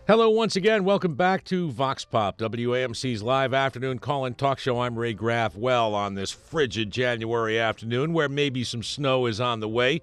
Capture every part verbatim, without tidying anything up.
Hello once again. Welcome back to Vox Pop, W A M C's live afternoon call-in talk show. I'm Ray Graff. Well, on this frigid January afternoon where maybe some snow is on the way,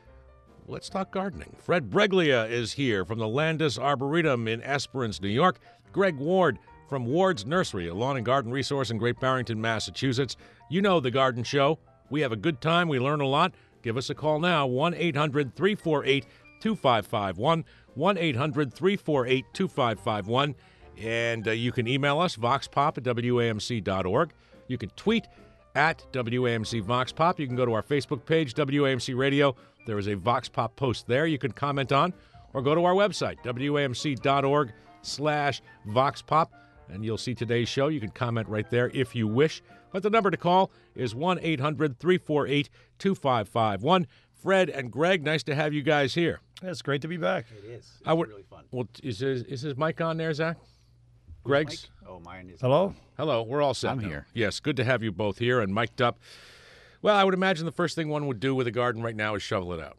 let's talk gardening. Fred Breglia is here from the Landis Arboretum in Esperance, New York. Greg Ward from Ward's Nursery, a lawn and garden resource in Great Barrington, Massachusetts. You know the Garden Show. We have a good time. We learn a lot. Give us a call now, one eight hundred three four eight two five five one. one eight hundred three four eight two five five one. And uh, you can email us, voxpop at W A M C dot org. You can tweet at W A M C VoxPop. You can go to our Facebook page, W A M C Radio. There is a Vox Pop post there you can comment on, or go to our website, W A M C dot org slash VoxPop, and you'll see today's show. You can comment right there if you wish. But the number to call is one eight hundred three four eight two five five one. Fred and Greg, nice to have you guys here. Yeah, it's great to be back. It is. It's I would, really fun. Well, is his, is his mic on there, Zach? Greg's? Mike? Oh, mine is. Hello? Hello, we're all set I'm now. here. Yes, good to have you both here and mic'd up. Well, I would imagine the first thing one would do with a garden right now is shovel it out.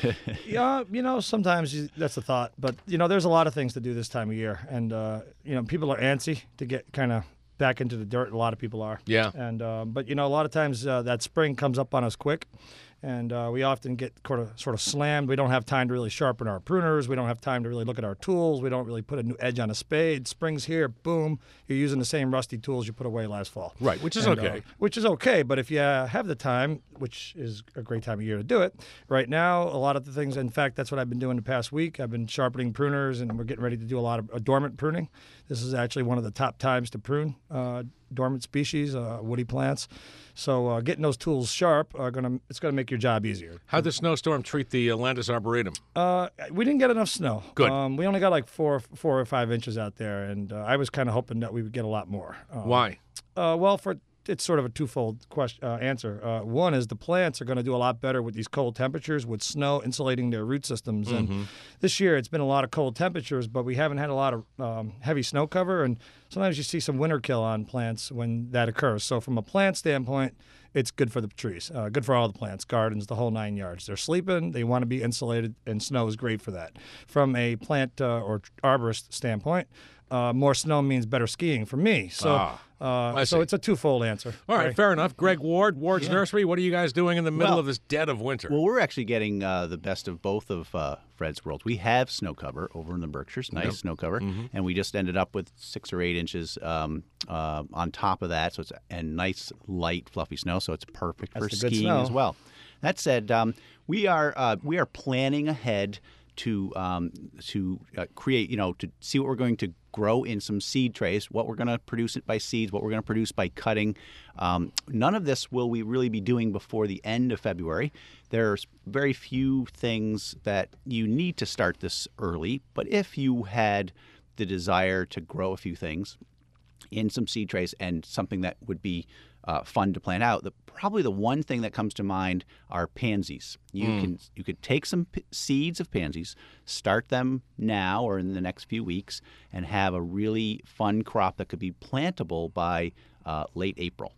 Yeah, you know, sometimes you, that's a thought. But, you know, there's a lot of things to do this time of year. And, uh, you know, people are antsy to get kind of back into the dirt. A lot of people are. Yeah. And um, But, you know, a lot of times uh, that spring comes up on us quick. And uh, we often get sort of, sort of slammed. We don't have time to really sharpen our pruners. We don't have time to really look at our tools. We don't really put a new edge on a spade. Spring's here, boom. You're using the same rusty tools you put away last fall. Right, which is And, okay. uh, which is okay, but if you uh, have the time, which is a great time of year to do it, right now, a lot of the things, in fact, that's what I've been doing the past week. I've been sharpening pruners, and we're getting ready to do a lot of uh, dormant pruning. This is actually one of the top times to prune uh, dormant species, uh, woody plants. So uh, getting those tools sharp are gonna it's gonna make your job easier. How'd the snowstorm treat the uh, Landis Arboretum? Uh, we didn't get enough snow. Good. Um, we only got like four, four or five inches out there, and uh, I was kind of hoping that we would get a lot more. Um, Why? Uh, well, for it's sort of a twofold question uh, answer. Uh, one is the plants are going to do a lot better with these cold temperatures, with snow insulating their root systems. Mm-hmm. And this year it's been a lot of cold temperatures, but we haven't had a lot of um, heavy snow cover. And sometimes you see some winter kill on plants when that occurs. So from a plant standpoint, it's good for the trees, uh, good for all the plants, gardens, the whole nine yards. They're sleeping, they want to be insulated, and snow is great for that. From a plant uh, or arborist standpoint, uh, more snow means better skiing for me. So, Ah, I uh, so see. it's a twofold answer. All right, fair enough. Greg Ward, Ward's Yeah. Nursery, what are you guys doing in the middle Well- of this dead of winter? Well, we're actually getting uh, the best of both of uh, Fred's worlds. We have snow cover over in the Berkshires, nice Yep. snow cover, Mhm. and we just ended up with six or eight inches um, uh, on top of that. So it's and nice, light, fluffy snow. So it's perfect That's for the good skiing snow. as well. That said, um, we are uh, we are planning ahead to um, to uh, create, you know, to see what we're going to grow in some seed trays, what we're going to produce it by seeds, what we're going to produce by cutting. Um, none of this will we really be doing before the end of February. There's very few things that you need to start this early, but if you had the desire to grow a few things in some seed trays and something that would be uh, fun to plant out, the, probably the one thing that comes to mind are pansies. You Mm. can you could take some p- seeds of pansies, start them now or in the next few weeks, and have a really fun crop that could be plantable by uh, late April.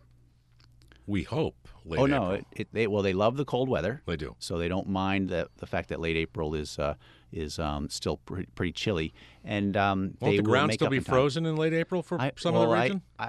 we hope late oh no, April. it, it, they well they love the cold weather, They do. so they don't mind the the fact that late April is uh, is um, still pretty, pretty chilly, and um, Won't they the will ground make still up be in time. frozen in late April for I- some well, of the I- region? I,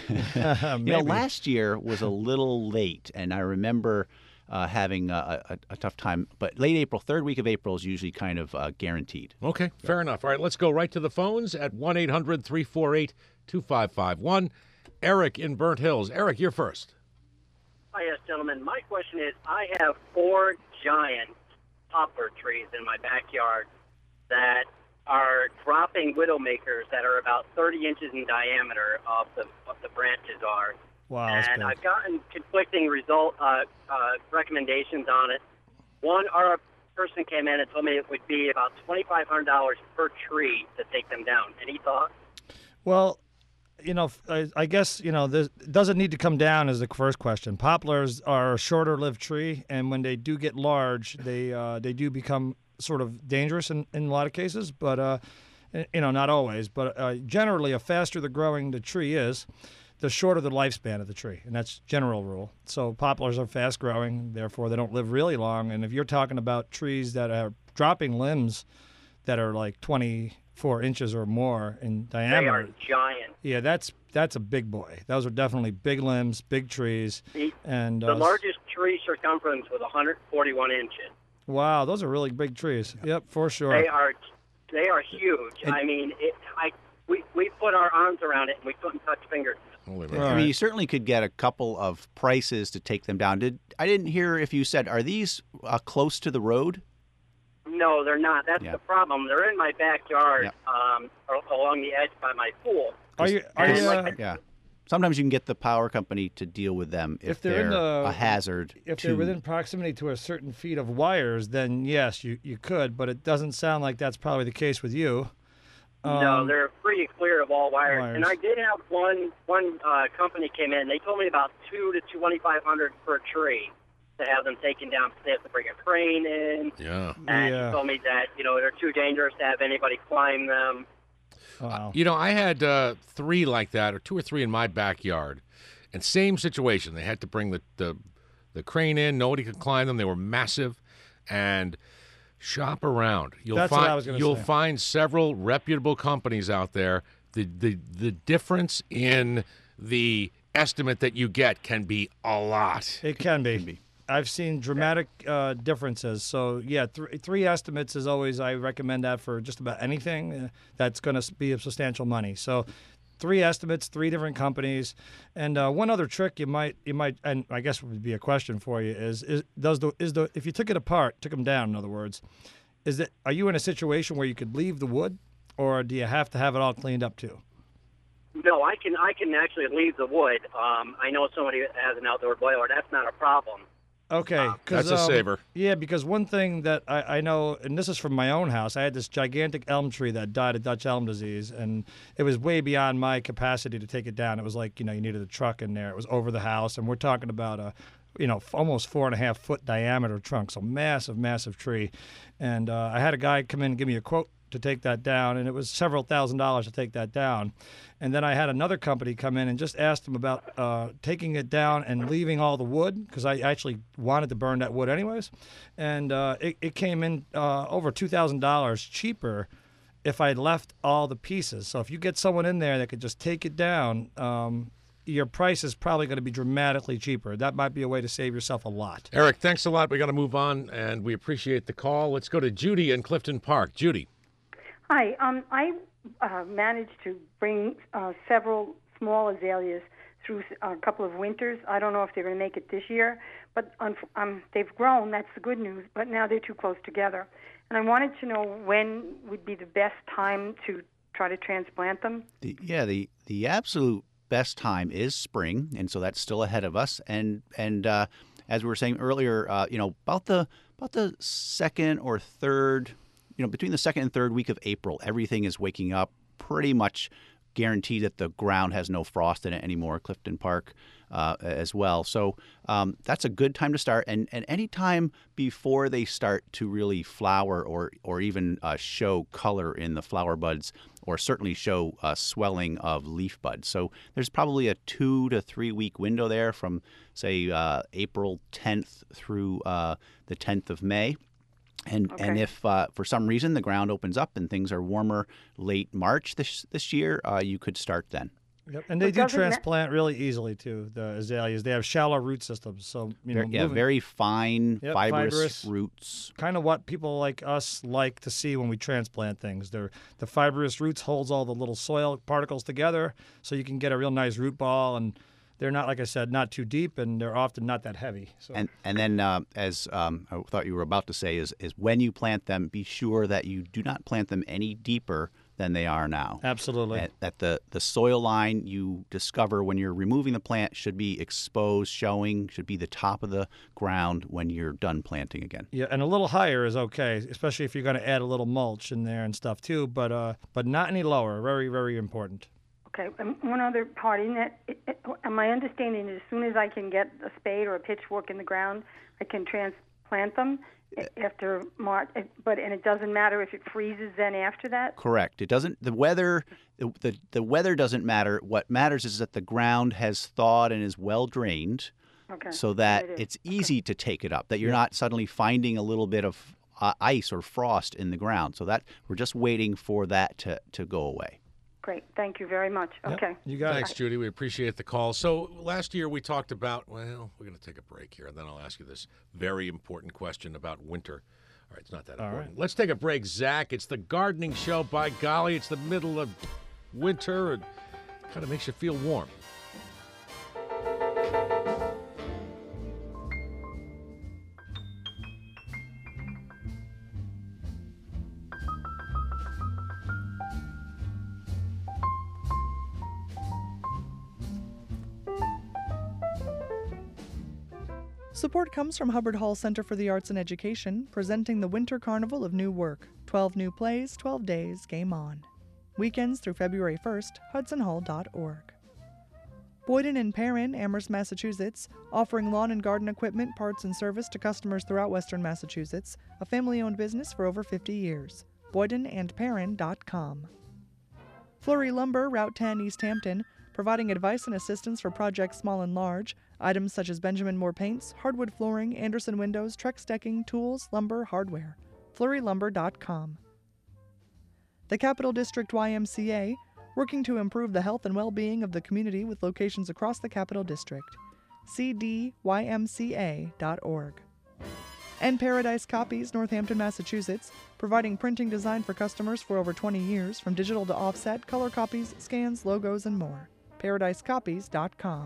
I, you know, Maybe. last year was a little late, and I remember uh, having a, a, a tough time. But late April, third week of April is usually kind of uh, guaranteed. Okay, fair enough. All right, let's go right to the phones at one eight hundred three four eight two five five one. Eric in Burnt Hills. Eric, you're first. Hi, yes, gentlemen. My question is, I have four giant poplar trees in my backyard that are dropping widowmakers that are about thirty inches in diameter of the of the branches are. Wow, that's and big. I've gotten conflicting result uh, uh, recommendations on it. One, our person came in and told me it would be about twenty-five hundred dollars per tree to take them down. Any thoughts? Well, you know, I, I guess, you know, this doesn't need to come down is the first question. Poplars are a shorter-lived tree, and when they do get large, they uh, they do become sort of dangerous in, in a lot of cases, but, uh, you know, not always. But uh, generally, the faster the growing the tree is, the shorter the lifespan of the tree, and that's general rule. So poplars are fast-growing, therefore they don't live really long. And if you're talking about trees that are dropping limbs that are like twenty-four inches or more in They are diameter. giant. Yeah, that's that's a big boy. Those are definitely big limbs, big trees, The, and the uh, largest tree circumference was one hundred forty-one inches. wow, those are really big trees. Yep, for sure. They are they are huge. And- I mean, it, I we we put our arms around it and we couldn't touch fingers. Holy Right. man. I mean, you certainly could get a couple of prices to take them down. Did I didn't hear if you said, are these uh, close to the road? No, they're not. That's Yeah. the problem. They're in my backyard, Yeah. um, a- along the edge by my pool. Are you are And you, like uh, Yeah. Sometimes you can get the power company to deal with them if, If they're in the- a hazard. if to, they're within proximity to a certain feet of wires, then yes, you, you could, but it doesn't sound like that's probably the case with you. no, Um, they're pretty clear of all wires. wires. And I did have one one uh, company came in. They told me about two to twenty five hundred per tree to have them taken down. They have to bring a crane in, Yeah. and Yeah. he told me that you know they're too dangerous to have anybody climb them. Wow. You know, I had uh, three like that, or two or three in my backyard, and same situation. They had to bring the the, the crane in. Nobody could climb them. They were massive, and shop around. You'll That's what find I was gonna you'll say. find several reputable companies out there. The the the difference in the estimate that you get can be a lot. It can be. be. I've seen dramatic uh, differences. So yeah, th- three estimates is always I recommend that for just about anything uh, that's going to be of substantial money. So three estimates, three different companies, and uh, one other trick you might you might and I guess would be a question for you is is does the is the if you took it apart, took them down, in other words, is it are you in a situation where you could leave the wood, or do you have to have it all cleaned up too? No, I can I can actually leave the wood. Um, I know somebody that has an outdoor boiler. That's not a problem. Okay, 'cause, That's a um, saver. Yeah, because one thing that I, I know, and this is from my own house, I had this gigantic elm tree that died of Dutch elm disease, and it was way beyond my capacity to take it down. It was like, you know, you needed a truck in there. It was over the house, and we're talking about a, you know, f- almost four and a half foot diameter trunk, so massive, massive tree. And uh, I had a guy come in and give me a quote to take that down, and it was several thousand dollars to take that down. And then I had another company come in and just asked them about uh, taking it down and leaving all the wood, because I actually wanted to burn that wood anyways. And uh, it, it came in uh, over two thousand dollars cheaper if I left all the pieces. So if you get someone in there that could just take it down, um, your price is probably going to be dramatically cheaper. That might be a way to save yourself a lot. Eric, thanks a lot. We got to move on, and we appreciate the call. Let's go to Judy in Clifton Park. Judy. Hi. Um, I uh, managed to bring uh, several small azaleas through a couple of winters. I don't know if they're going to make it this year, but um, um, they've grown. That's the good news. But now they're too close together. And I wanted to know when would be the best time to try to transplant them. The, yeah, the the absolute best time is spring, and so that's still ahead of us. And and uh, as we were saying earlier, uh, you know, about the about the second or third, you know, between the second and third week of April, everything is waking up. Pretty much guaranteed that the ground has no frost in it anymore. Clifton Park uh, as well. So um, that's a good time to start. And and any time before they start to really flower or or even uh, show color in the flower buds, or certainly show uh, swelling of leaf buds. So there's probably a two to three week window there from, say, uh, April tenth through uh, the tenth of May. And Okay. and if uh, for some reason the ground opens up and things are warmer late March this this year, uh, you could start then. Yep. And they But do doesn't that- transplant really easily too. The azaleas, they have shallow root systems, so you know, Ver- yeah, moving- very fine, Yep, fibrous, fibrous. roots. kind of what people like us like to see when we transplant things. They're, the fibrous roots holds all the little soil particles together, so you can get a real nice root ball. And they're not, like I said, not too deep, and they're often not that heavy. So And and then uh, as um, I thought you were about to say is is when you plant them, be sure that you do not plant them any deeper than they are now. absolutely. That, that the, the soil line you discover when you're removing the plant should be exposed, showing, should be the top of the ground when you're done planting again. Yeah, and a little higher is okay, especially if you're going to add a little mulch in there and stuff too. But uh, but not any lower. Very very important. Okay, and one other part in that, it, it, am I understanding that as soon as I can get a spade or a pitchfork in the ground, I can transplant them after March, but and it doesn't matter if it freezes then after that? Correct. It doesn't. The weather, the, the the weather doesn't matter. What matters is that the ground has thawed and is well drained, Okay. so that It is. it's easy to take it up. That you're not suddenly finding a little bit of uh, ice or frost in the ground. So that we're just waiting for that to, to go away. Great. Thank you very much. Yep, Okay. you got Thanks, it. Judy. We appreciate the call. So last year we talked about, well, we're going to take a break here, and then I'll ask you this very important question about winter. All right, it's not that All important. right. Let's take a break, Zach. It's the gardening show. By golly, it's the middle of winter, and kind of makes you feel warm. Support comes from Hubbard Hall Center for the Arts and Education, presenting the Winter Carnival of New Work. twelve new plays, twelve days, game on. Weekends through February first, hudson hall dot org. Boyden and Perrin, Amherst, Massachusetts, offering lawn and garden equipment, parts, and service to customers throughout western Massachusetts, a family-owned business for over fifty years. boyden and perrin dot com. Fleury Lumber, Route ten, East Hampton, providing advice and assistance for projects small and large, items such as Benjamin Moore paints, hardwood flooring, Anderson windows, Trex decking, tools, lumber, hardware. fleury lumber dot com. The Capital District Y M C A, working to improve the health and well-being of the community with locations across the Capital District. c d y m c a dot org. And Paradise Copies, Northampton, Massachusetts, providing printing design for customers for over twenty years, from digital to offset, color copies, scans, logos, and more. paradise copies dot com.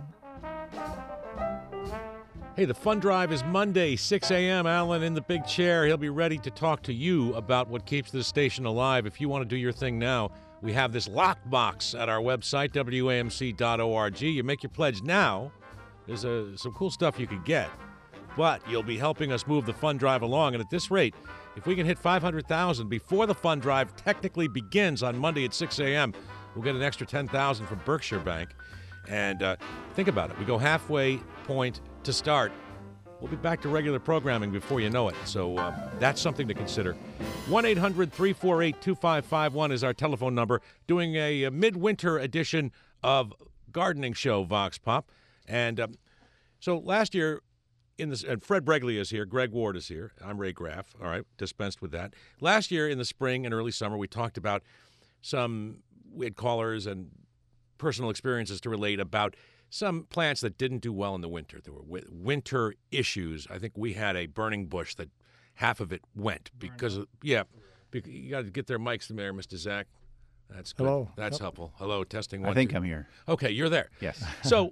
Hey, the fund drive is Monday, six a.m. Alan in the big chair. He'll be ready to talk to you about what keeps this station alive. If you want to do your thing now, we have this lockbox at our website, w a m c dot org. You make your pledge now. There's a, some cool stuff you could get. But you'll be helping us move the fund drive along. And at this rate, if we can hit five hundred thousand before the fund drive technically begins on Monday at six a.m., we'll get an extra ten thousand from Berkshire Bank. And uh, think about it. We go halfway point to start. We'll be back to regular programming before you know it. So uh, that's something to consider. one eight hundred three four eight two five five one is our telephone number. Doing a, a midwinter edition of Gardening Show Vox Pop. And um, so last year, in this, and Fred Bregley is here, Greg Ward is here. I'm Ray Graff. All right, dispensed with that. Last year in the spring and early summer, we talked about some, we had callers and personal experiences to relate about some plants that didn't do well in the winter. There were winter issues. I think we had a burning bush that half of it went because of, yeah, because you got to get their mics there, Mister Zach. That's good. Hello. That's Yep. helpful. Hello, testing one. I think two. I'm here. Okay, you're there. Yes. So,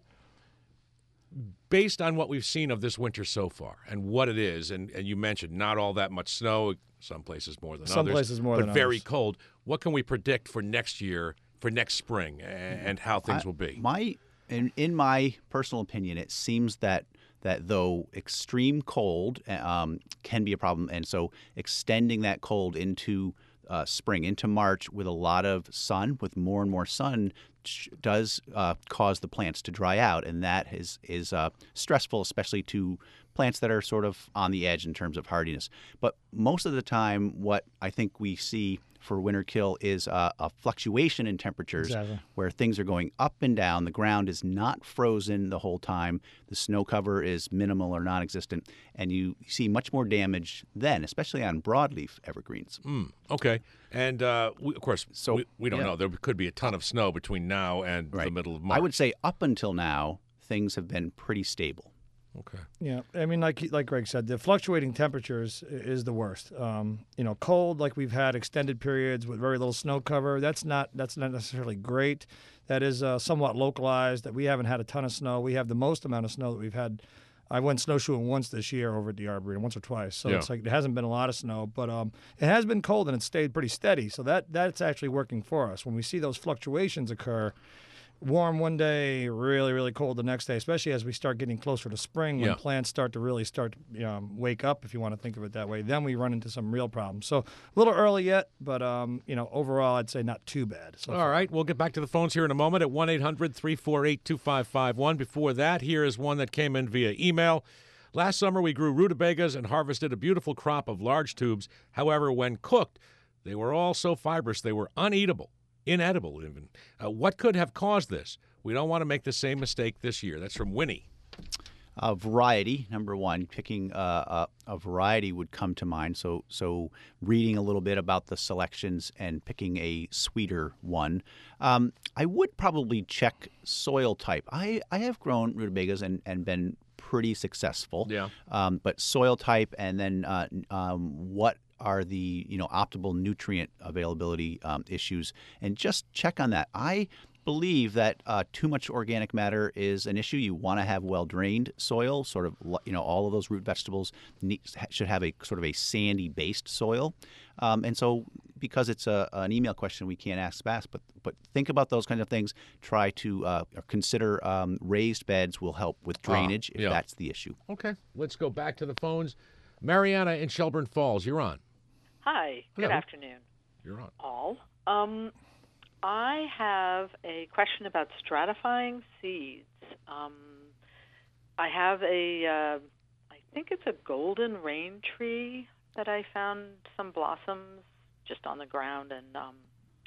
based on what we've seen of this winter so far and what it is, and, and you mentioned not all that much snow, some places more than Some others, places more but than very others. cold. What can we predict for next year, for next spring, a- and how things I- will be? My, in, in my personal opinion, it seems that that though extreme cold um, can be a problem, and so extending that cold into uh, spring, into March, with a lot of sun, with more and more sun, sh- does uh, cause the plants to dry out, and that is is uh, stressful, especially to plants that are sort of on the edge in terms of hardiness. But most of the time, what I think we see for winter kill is uh, a fluctuation in temperatures Exactly. where things are going up and down. The ground is not frozen the whole time. The snow cover is minimal or non-existent, and you see much more damage then, especially on broadleaf evergreens. Mm, okay. And, uh, we, of course, So, we, we don't yeah. know. There could be a ton of snow between now and the Right. middle of March. I would say up until now, things have been pretty stable. Okay. Yeah, I mean, like like Greg said, the fluctuating temperatures i- is the worst. Um, you know, cold, like we've had extended periods with very little snow cover. That's not that's not necessarily great. That is uh, somewhat localized. That we haven't had a ton of snow. We have the most amount of snow that we've had. I went snowshoeing once this year over at the Arboretum, once or twice. So Yeah. it's like there hasn't been a lot of snow, but um, it has been cold and it's stayed pretty steady. So that that's actually working for us. When we see those fluctuations occur, warm one day, really, really cold the next day, especially as we start getting closer to spring when Yeah. plants start to really start to um, wake up, if you want to think of it that way. Then we run into some real problems. So a little early yet, but um, you know, overall, I'd say not too bad. So All right. We'll get back to the phones here in a moment at one eight hundred three four eight two five five one. Before that, here is one that came in via email. Last summer, we grew rutabagas and harvested a beautiful crop of large tubes. However, when cooked, they were all so fibrous they were uneatable. Inedible, even. Uh, what could have caused this? We don't want to make the same mistake this year. That's from Winnie. Uh, variety, number one, picking uh, a, a variety would come to mind. So, so reading a little bit about the selections and picking a sweeter one. Um, I would probably check soil type. I, I have grown rutabagas and, and been pretty successful. Yeah. Um, but soil type and then uh, um, what are the you know optimal nutrient availability um, issues, and just check on that. I believe that uh, too much organic matter is an issue. You want to have well-drained soil, sort of, you know, all of those root vegetables need, should have a sort of a sandy-based soil. Um, and so because it's a, an email question we can't ask fast, but but think about those kinds of things. Try to uh, consider um, raised beds will help with drainage Ah, if yeah. that's the issue. Okay, let's go back to the phones. Mariana in Shelburne Falls, you're on. Hi, good Hello. afternoon, You're on. all. Um, I have a question about stratifying seeds. Um, I have a, uh, I think it's a golden rain tree that I found some blossoms just on the ground, and um,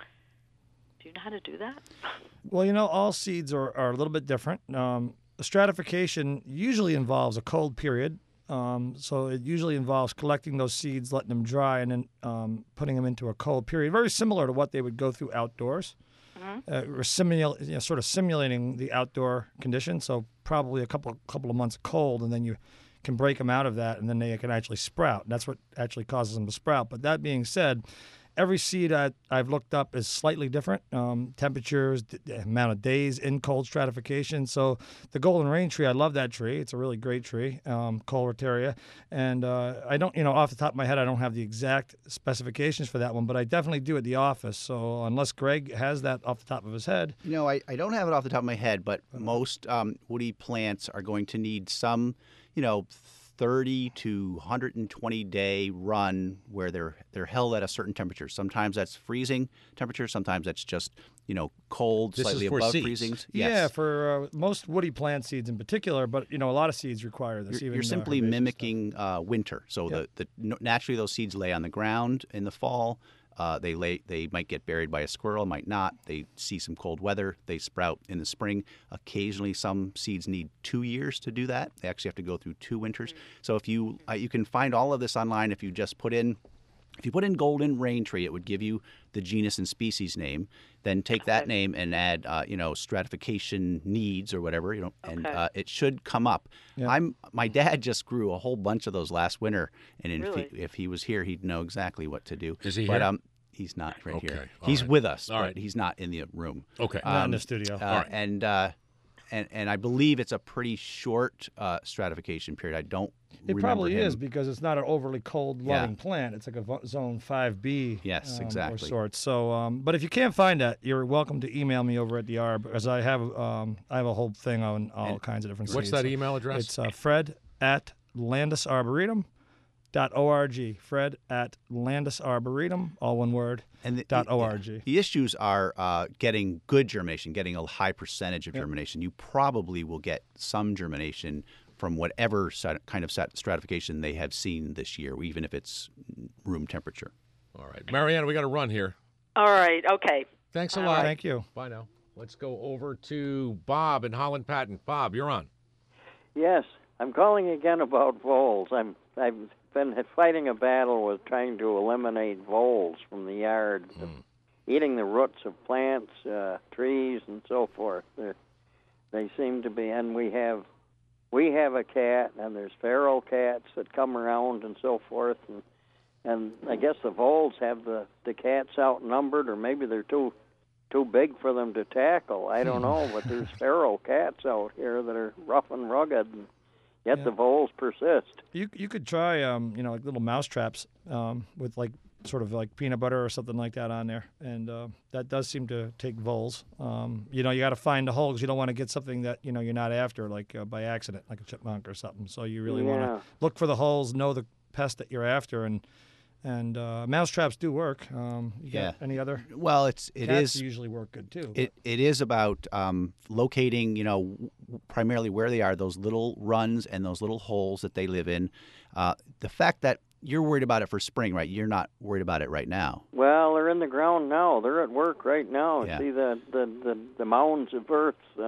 do you know how to do that? Well, you know, all seeds are, are a little bit different. Um, stratification usually involves a cold period. Um, so it usually involves collecting those seeds, letting them dry, and then um, putting them into a cold period, very similar to what they would go through outdoors. Mm-hmm. Uh, we're simul- you know, sort of simulating the outdoor conditions, so probably a couple couple of months cold, and then you can break them out of that, and then they can actually sprout. And that's what actually causes them to sprout. But that being said, every seed I, I've looked up is slightly different. Um, temperatures, d- the amount of days in cold stratification. So the golden rain tree, I love that tree. It's a really great tree, um, Colereteria. And uh, I don't, you know, off the top of my head, I don't have the exact specifications for that one, but I definitely do at the office. So unless Greg has that off the top of his head. You know, I, I don't have it off the top of my head, but most um, woody plants are going to need some, you know, thirty to one hundred twenty day run where they're they're held at a certain temperature. Sometimes that's freezing temperature. Sometimes that's just you know cold, This is slightly for above seeds. freezing. Yeah, Yes. for uh, most woody plant seeds in particular, but you know a lot of seeds require this. You're, even you're uh, simply herbaceous stuff. mimicking uh, winter. So Yep. the, the n- naturally those seeds lay on the ground in the fall. Uh, they lay. They might get buried by a squirrel, might not. They see some cold weather. They sprout in the spring. Occasionally, some seeds need two years to do that. They actually have to go through two winters. So if you uh, you can find all of this online if you just put in. If you put in golden rain tree, it would give you the genus and species name. Then take that Okay. name and add, uh, you know, stratification needs or whatever, you know, and Okay. uh, it should come up. Yeah. I'm my dad just grew a whole bunch of those last winter, and if, Really? he, if he was here, he'd know exactly what to do. Is he but, here? Um, he's not right Okay, here. all He's right. with us, All but right. he's not in the room. Okay. Not in Um, the studio. Uh, All right. And uh, and and I believe it's a pretty short uh, stratification period. I don't. It remember probably him. is because it's not an overly cold Yeah. loving plant. It's like a vo- zone five B. Yes, um, exactly. Or sorts. So, um, but if you can't find that, you're welcome to email me over at the A R B, as I have um, I have a whole thing on all And kinds of different. What's seeds. that email address? It's uh, Fred at Landis Arboretum. Dot org. Fred at Landis Arboretum, all one word. And the, dot yeah, org. The issues are uh, getting good germination, getting a high percentage of Yep. germination. You probably will get some germination from whatever sat- kind of sat- stratification they have seen this year, even if it's room temperature. All right. Mariana, we got to run here. All right, okay. Thanks a All lot. Thank you. Bye now. Let's go over to Bob in Holland Patton. Bob, you're on. Yes, I'm calling again about voles. I'm I've been fighting a battle with trying to eliminate voles from the yard, eating the roots of plants, uh, trees, and so forth. They're, they seem to be, and we have we have a cat, and there's feral cats that come around and so forth, and and I guess the voles have the the cats outnumbered, or maybe they're too too big for them to tackle. I don't know, but there's feral cats out here that are rough and rugged, and yet Yeah. the voles persist. You you could try um you know like little mouse traps um with like sort of like peanut butter or something like that on there, and uh, that does seem to take voles. Um, you know you got to find the hole because you don't want to get something that you know you're not after like uh, by accident, like a chipmunk or something. So you really want Yeah. to look for the holes, know the pest that you're after, and and uh, mouse traps do work. Um, you got Yeah. Any other? Well, it's it Cats is usually work good too. It it is about um, locating, you know, w- primarily where they are, those little runs and those little holes that they live in. Uh, the fact that you're worried about it for spring, right? You're not worried about it right now. Well, they're in the ground now. They're at work right now. Yeah. See the, the, the, the mounds of earth uh,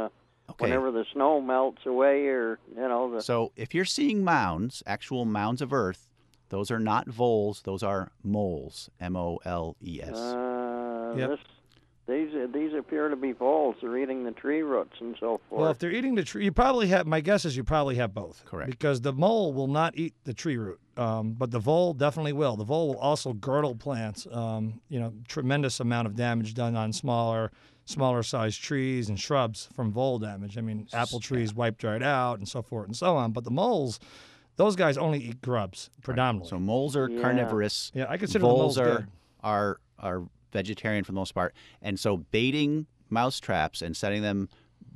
Okay. whenever the snow melts away, or you know the. So if you're seeing mounds, actual mounds of earth, those are not voles. Those are moles. M O L E S. Uh, Yep. this, these these appear to be voles. They're eating the tree roots and so forth. Well, if they're eating the tree, you probably have. My guess is you probably have both. Correct. Because the mole will not eat the tree root, um, but the vole definitely will. The vole will also girdle plants. Um, you know, tremendous amount of damage done on smaller, smaller sized trees and shrubs from vole damage. I mean, apple trees wiped right out and so forth and so on. But the moles, those guys only eat grubs predominantly. So moles are Yeah. carnivorous. Yeah, I consider the voles moles are, good. are are vegetarian for the most part, and so baiting mouse traps and setting them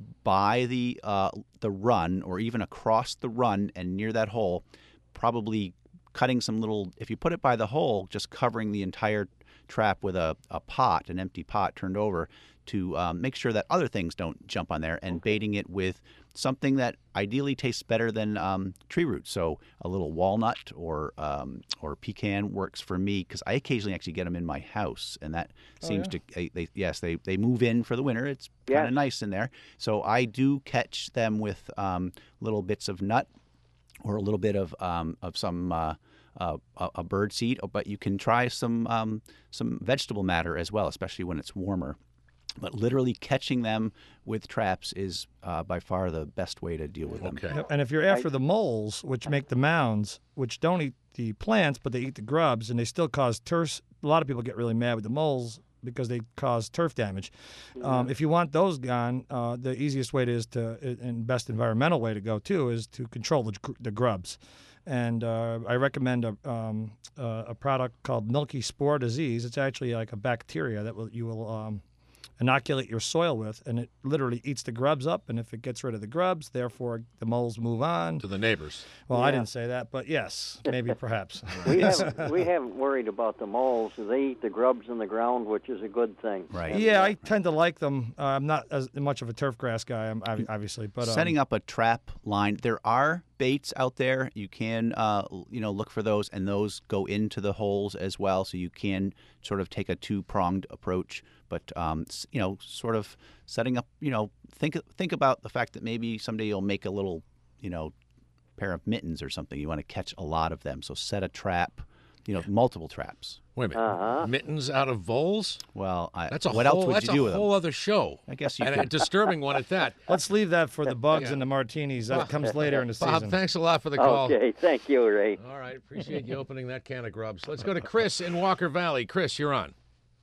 by the uh, the run or even across the run and near that hole, probably cutting some little. If you put it by the hole, just covering the entire trap with a, a pot, an empty pot turned over, to um, make sure that other things don't jump on there, and baiting it with something that ideally tastes better than um, tree roots. So a little walnut or um, or pecan works for me because I occasionally actually get them in my house, and that seems yeah? to they, yes they they move in for the winter. It's kind of Yes. nice in there. So I do catch them with um, little bits of nut or a little bit of um, of some. Uh, Uh, a, a bird seed, but you can try some um, some vegetable matter as well, especially when it's warmer. But literally catching them with traps is uh, by far the best way to deal with them. Okay. Yep, And if you're after the moles, which make the mounds, which don't eat the plants, but they eat the grubs, and they still cause turf. A lot of people get really mad with the moles because they cause turf damage. Um, if you want those gone, uh, the easiest way to is to, and best environmental way to go too, is to control the, gr- the grubs. And uh, I recommend a, um, uh, a product called milky spore disease. It's actually like a bacteria that will you will um, inoculate your soil with, and it literally eats the grubs up. And if it gets rid of the grubs, therefore the moles move on. To the neighbors. Well, I Yeah. didn't say that, but yes, maybe perhaps. we haven't we haven't worried about the moles. They eat the grubs in the ground, which is a good thing. Right. And, Yeah, uh, I tend to like them. Uh, I'm not as much of a turf grass guy, I'm, ob- obviously, but um, Setting up a trap line. There are baits out there. You can, uh, you know, look for those, and those go into the holes as well. So you can sort of take a two-pronged approach. But um, s- you know, sort of setting up. You know, think think about the fact that maybe someday you'll make a little, you know, pair of mittens or something. You want to catch a lot of them. So set a trap. You know, multiple traps. Wait a minute. Uh-huh. Mittens out of voles? Well, I, That's a what whole, else would that's you do a with them? whole other show. I guess you and could. a disturbing one at that. let's leave that for the bugs Yeah. and the martinis. That comes later in the Bob, season. thanks a lot for the call. Okay, thank you, Ray. All right, appreciate you opening that can of grubs. Let's go to Chris in Walker Valley. Chris, you're on.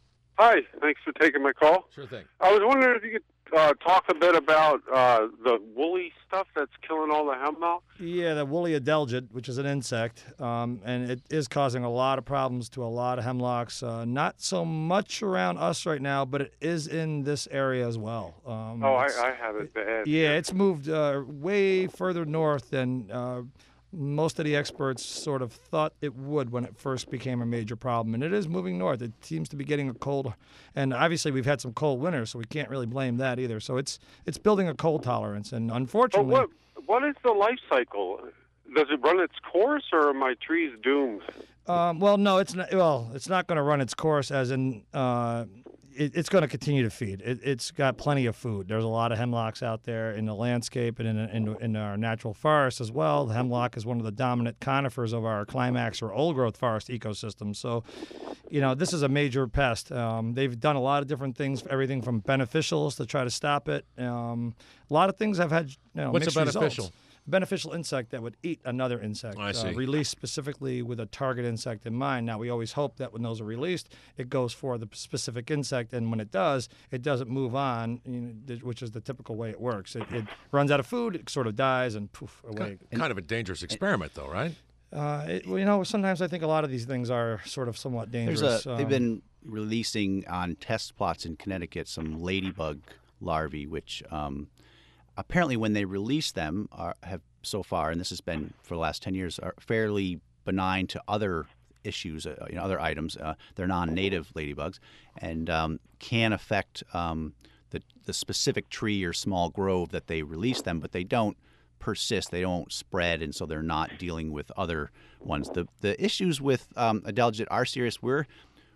Hi, thanks for taking my call. Sure thing. I was wondering if you could uh, talk a bit about uh, the woolly stuff that's killing all the hemlock. Yeah, the woolly adelgid, which is an insect, um, and it is causing a lot of problems to a lot of hemlocks. Uh, not so much around us right now, but it is in this area as well. Um, Oh, I, it's- I have it bad. Yeah, it's moved uh, way further north than uh, most of the experts sort of thought it would when it first became a major problem. And it is moving north. It seems to be getting a cold, and obviously we've had some cold winters, so we can't really blame that either. So it's it's building a cold tolerance, and But unfortunately, what what is the life cycle? Does it run its course, or are my trees doomed? Um, well, no, it's not. Well, it's not going to run its course, as in uh, it, it's going to continue to feed. It, it's got plenty of food. There's a lot of hemlocks out there in the landscape and in, in, in our natural forests as well. The hemlock is one of the dominant conifers of our climax or old-growth forest ecosystem. So, you know, this is a major pest. Um, they've done a lot of different things, everything from beneficials to try to stop it. Um, a lot of things have had, you know, What's a mixed results. beneficial? Beneficial insect that would eat another insect. I see. Uh, released specifically with a target insect in mind. Now, we always hope that when those are released, it goes for the specific insect, and when it does, it doesn't move on, you know, th- which is the typical way it works. It, it runs out of food, it sort of dies, and poof, away. Kind of a dangerous experiment, though, right? Uh, it, well, you know, sometimes I think a lot of these things are sort of somewhat dangerous. There's a, they've Um, been releasing on test plots in Connecticut some ladybug larvae, which um, apparently when they release them are, have so far, and this has been for the last ten years, are fairly benign to other issues, uh, you know, other items. Uh, they're non-native ladybugs, and um, can affect um, the the specific tree or small grove that they release them, but they don't persist. They don't spread, and so they're not dealing with other ones. The the issues with um, Adelgid are serious. We're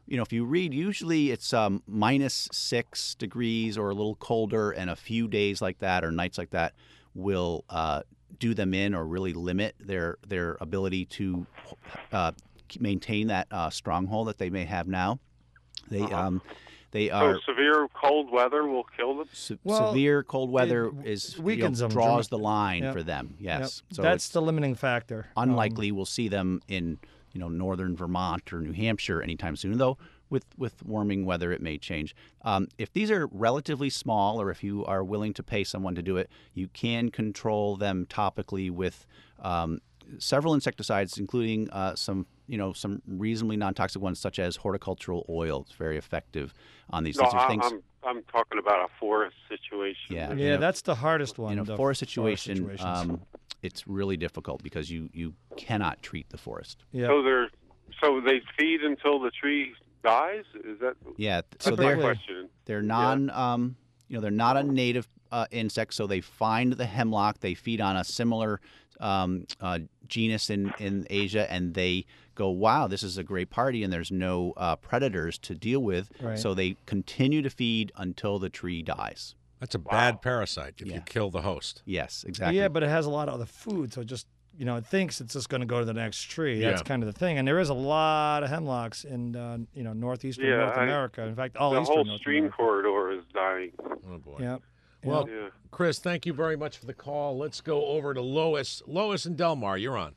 you know, if you read, usually it's um, minus six degrees or a little colder, and a few days like that or nights like that will uh, do them in or really limit their their ability to uh, maintain that uh, stronghold that they may have now. They Uh-huh. um, they So are severe cold weather will kill them? se- Well, severe cold weather it is you know, weakens them draws the dramatically. line Yep. for them. Yep. Yes, so That's it's the limiting factor. Um, unlikely we'll see them in you know northern Vermont or New Hampshire anytime soon. Though with with warming weather, it may change. Um, if these are relatively small, or if you are willing to pay someone to do it, you can control them topically with um, several insecticides, including uh, some you know some reasonably non-toxic ones, such as horticultural oil. It's very effective on these. No, these are I, things. I'm I'm talking about a forest situation. Yeah. Um, yeah, that's the hardest one. in a the forest situation, situations. um, it's really difficult because you, you cannot treat the forest. yeah. So they're so they feed until the tree dies. Is that Yeah, th- that's so my they're question? they're non um, you know they're not a native uh, insect, so they find the hemlock. They feed on a similar um, uh, genus in, in Asia, and they go, wow, this is a great party, and there's no uh, predators to deal with. Right. So they continue to feed until the tree dies. That's a bad parasite if Yeah. you kill the host. Yes, exactly. Yeah, but it has a lot of other food, so it just you know it thinks it's just going to go to the next tree. That's Yeah. kind of the thing, and there is a lot of hemlocks in uh, you know northeastern Yeah, North I- America. In fact, all the eastern whole North stream America. corridor is dying. Oh, boy. Yeah. Well, Yeah. Chris, thank you very much for the call. Let's go over to Lois. Lois and Delmar, you're on.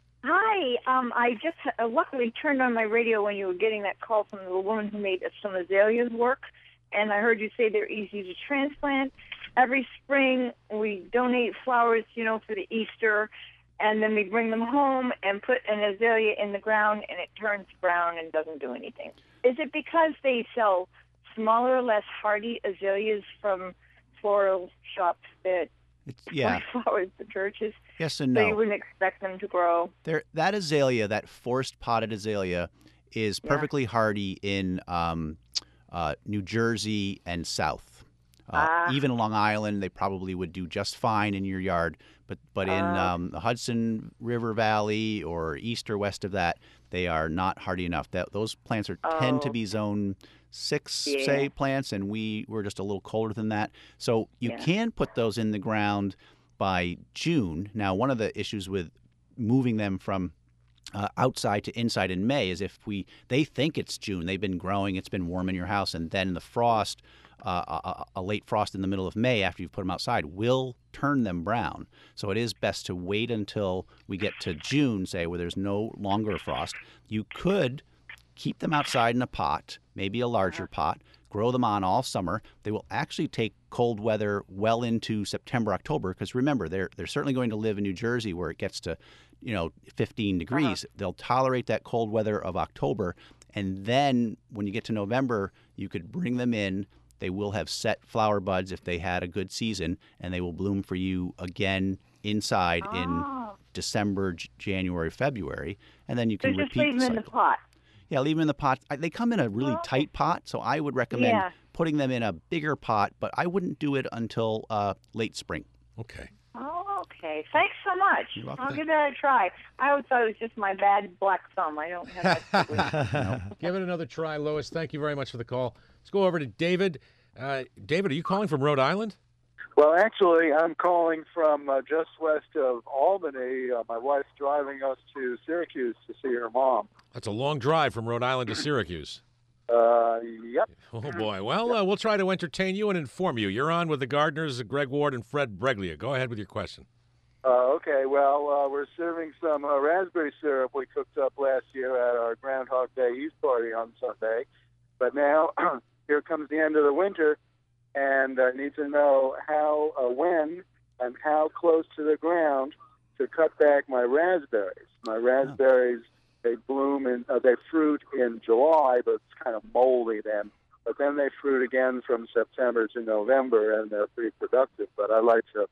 Hi. Um, I just uh, luckily turned on my radio when you were getting that call from the woman who made some azaleas work, and I heard you say they're easy to transplant. Every spring we donate flowers, you know, for the Easter, and then we bring them home and put an azalea in the ground, and it turns brown and doesn't do anything. Is it because they sell smaller, less hardy azaleas from floral shops that It's, yeah. supply flowers to churches? Yes and So no. you wouldn't expect them to grow. There, that azalea, that forced potted azalea, is Yeah. perfectly hardy in um, uh, New Jersey and south. Uh, Ah. Even Long Island, they probably would do just fine in your yard. But but in Ah. um, the Hudson River Valley or east or west of that, they are not hardy enough. That those plants are tend to Oh. be zone six, Yeah. say, plants, and we were just a little colder than that. So you Yeah. can put those in the ground by June. Now, one of the issues with moving them from uh, outside to inside in May is if we they think it's June, they've been growing, it's been warm in your house, and then the frost, uh, a, a late frost in the middle of May after you've put them outside will turn them brown. So it is best to wait until we get to June, say, where there's no longer frost. You could keep them outside in a pot, maybe a larger pot, grow them on all summer. They will actually take cold weather well into September, October, because remember, they're they're certainly going to live in New Jersey where it gets to, you know, fifteen degrees. They'll tolerate that cold weather of October, and then when you get to November, you could bring them in. They will have set flower buds if they had a good season, and they will bloom for you again inside in Oh. December, J- January, February, and then you So can just repeat leave the them in the cycle. pot. Yeah, leave them in the pot. I- They come in a really Oh, okay. tight pot, so I would recommend Yeah. putting them in a bigger pot, but I wouldn't do it until uh, late spring. Okay. Oh, okay. Thanks so much. You're welcome. I'll give that a try. I always thought it was just my bad black thumb. I don't have that. Give it another try, Lois. Thank you very much for the call. Let's go over to David. Uh, David, are you calling from Rhode Island? Well, actually, I'm calling from uh, just west of Albany. Uh, my wife's driving us to Syracuse to see her mom. That's a long drive from Rhode Island to Syracuse. Uh, yep. Oh, boy. Well, uh, we'll try to entertain you and inform you. You're on with the Gardeners, Greg Ward and Fred Breglia. Go ahead with your question. Uh, okay, well, uh, we're serving some uh, raspberry syrup we cooked up last year at our Groundhog Day Eve party on Sunday. But now, here comes the end of the winter, and I need to know how, uh, when, and how close to the ground to cut back my raspberries. My raspberries, they bloom and uh, they fruit in July, but it's kind of moldy then. But then they fruit again from September to November, and they're pretty productive. But I like to,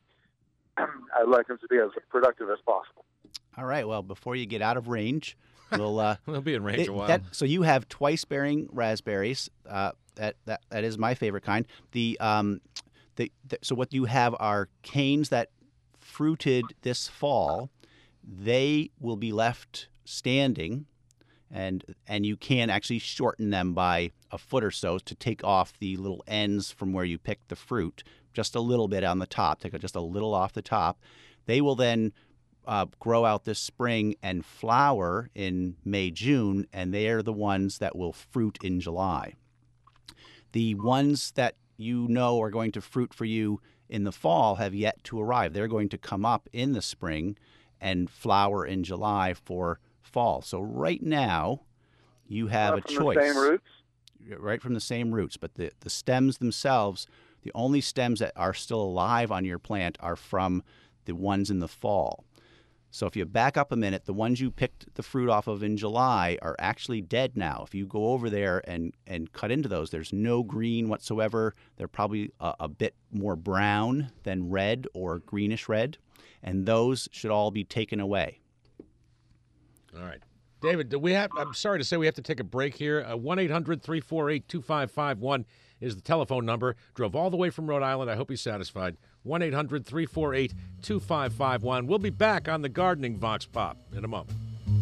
I like them to be as productive as possible. All right. Well, before you get out of range, we'll. Uh, They'll be in range it- a while. that- so you have twice-bearing raspberries. Uh, that that that is my favorite kind. The um, the, the so what you have are canes that fruited this fall. They will be left standing, and and you can actually shorten them by a foot or so to take off the little ends from where you picked the fruit, just a little bit on the top, take just a little off the top. They will then uh, grow out this spring and flower in May, June, and they are the ones that will fruit in July. The ones that you know are going to fruit for you in the fall have yet to arrive. They're going to come up in the spring and flower in July for fall. So right now, you have uh, a from choice. The same roots? Right from the same roots, but the, the stems themselves, the only stems that are still alive on your plant are from the ones in the fall. So if you back up a minute, the ones you picked the fruit off of in July are actually dead now. If you go over there and, and cut into those, there's no green whatsoever. They're probably a, a bit more brown than red or greenish red, and those should all be taken away. All right. David, do we have, I'm sorry to say we have to take a break here. Uh, one eight hundred three four eight two five five one is the telephone number. Drove all the way from Rhode Island. I hope he's satisfied. one eight hundred three four eight two five five one. We'll be back on the Gardening Vox Pop in a moment.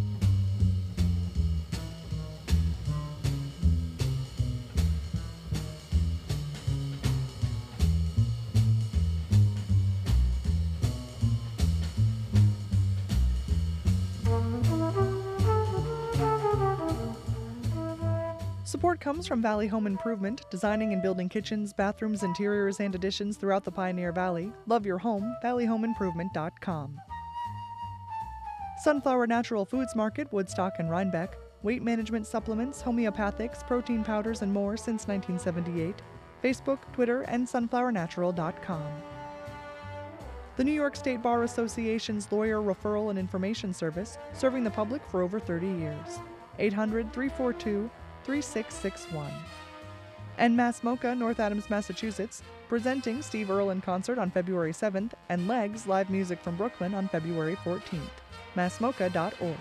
Support comes from Valley Home Improvement, designing and building kitchens, bathrooms, interiors, and additions throughout the Pioneer Valley. Love your home, valley home improvement dot com. Sunflower Natural Foods Market, Woodstock and Rhinebeck. Weight management supplements, homeopathics, protein powders, and more since nineteen seventy-eight. Facebook, Twitter, and sunflower natural dot com. The New York State Bar Association's Lawyer Referral and Information Service, serving the public for over thirty years. eight hundred three four two three six six one. And Mass Mocha, North Adams, Massachusetts, presenting Steve Earle in concert on February seventh and Legs live music from Brooklyn on February fourteenth. mass mocha dot org.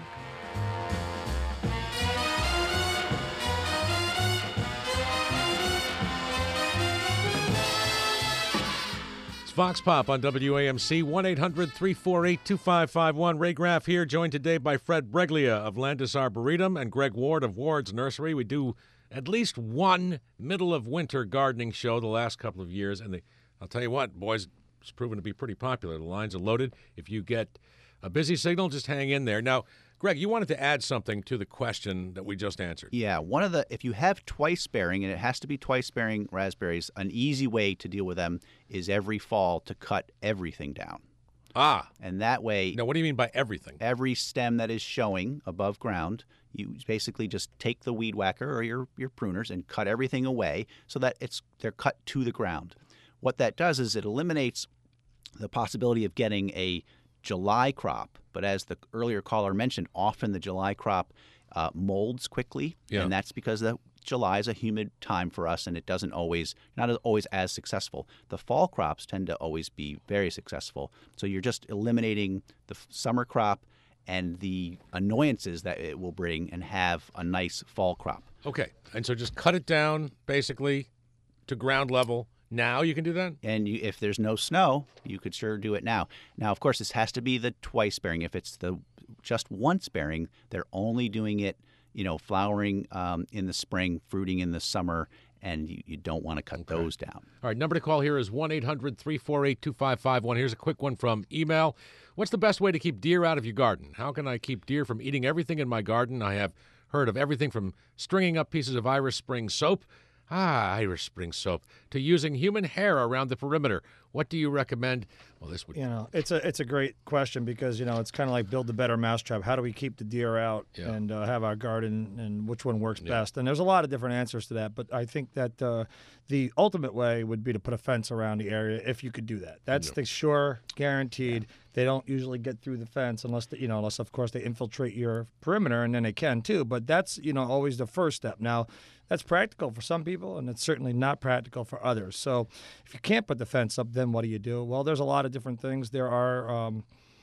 It's Vox Pop on W A M C, one eight hundred three four eight two five five one. Ray Graff here, joined today by Fred Breglia of Landis Arboretum and Greg Ward of Ward's Nursery. We do at least one middle of winter gardening show the last couple of years, and they, I'll tell you what, boys, it's proven to be pretty popular. The lines are loaded. If you get a busy signal, just hang in there. Now, Greg, you wanted to add something to the question that we just answered. Yeah, one of the, if you have twice bearing, and it has to be twice bearing raspberries, an easy way to deal with them is every fall to cut everything down. Ah. And that way. Now, what do you mean by everything? Every stem that is showing above ground, you basically just take the weed whacker or your, your pruners and cut everything away so that it's they're cut to the ground. What that does is it eliminates the possibility of getting a July crop, but as the earlier caller mentioned, often the July crop uh, molds quickly, yeah. and that's because the July is a humid time for us, and it doesn't always, not always as successful. The fall crops tend to always be very successful, so you're just eliminating the summer crop and the annoyances that it will bring, and have a nice fall crop. Okay, and so just cut it down basically to ground level. Now you can do that? And you, if there's no snow, you could sure do it now. Now, of course, this has to be the twice bearing. If it's the just once bearing, they're only doing it, you know, flowering um, in the spring, fruiting in the summer, and you, you don't want to cut okay. those down. All right, number to call here is one eight hundred three four eight two five five one. Here's a quick one from email. What's the best way to keep deer out of your garden? How can I keep deer from eating everything in my garden? I have heard of everything from stringing up pieces of Irish Spring soap, ah, Irish Spring soap, to using human hair around the perimeter. What do you recommend? Well, this would, you know, it's a it's a great question because, you know, it's kind of like build a better mousetrap. How do we keep the deer out yeah. and uh, have our garden, and which one works yeah. best? And there's a lot of different answers to that, but I think that uh, the ultimate way would be to put a fence around the area if you could do that. That's the sure, guaranteed. Yeah. They don't usually get through the fence unless, the, you know, unless of course they infiltrate your perimeter, and then they can too. But that's, you know, always the first step. Now, that's practical for some people, and it's certainly not practical for others. So if you can't put the fence up, then what do you do? Well, there's a lot of different things. There are um,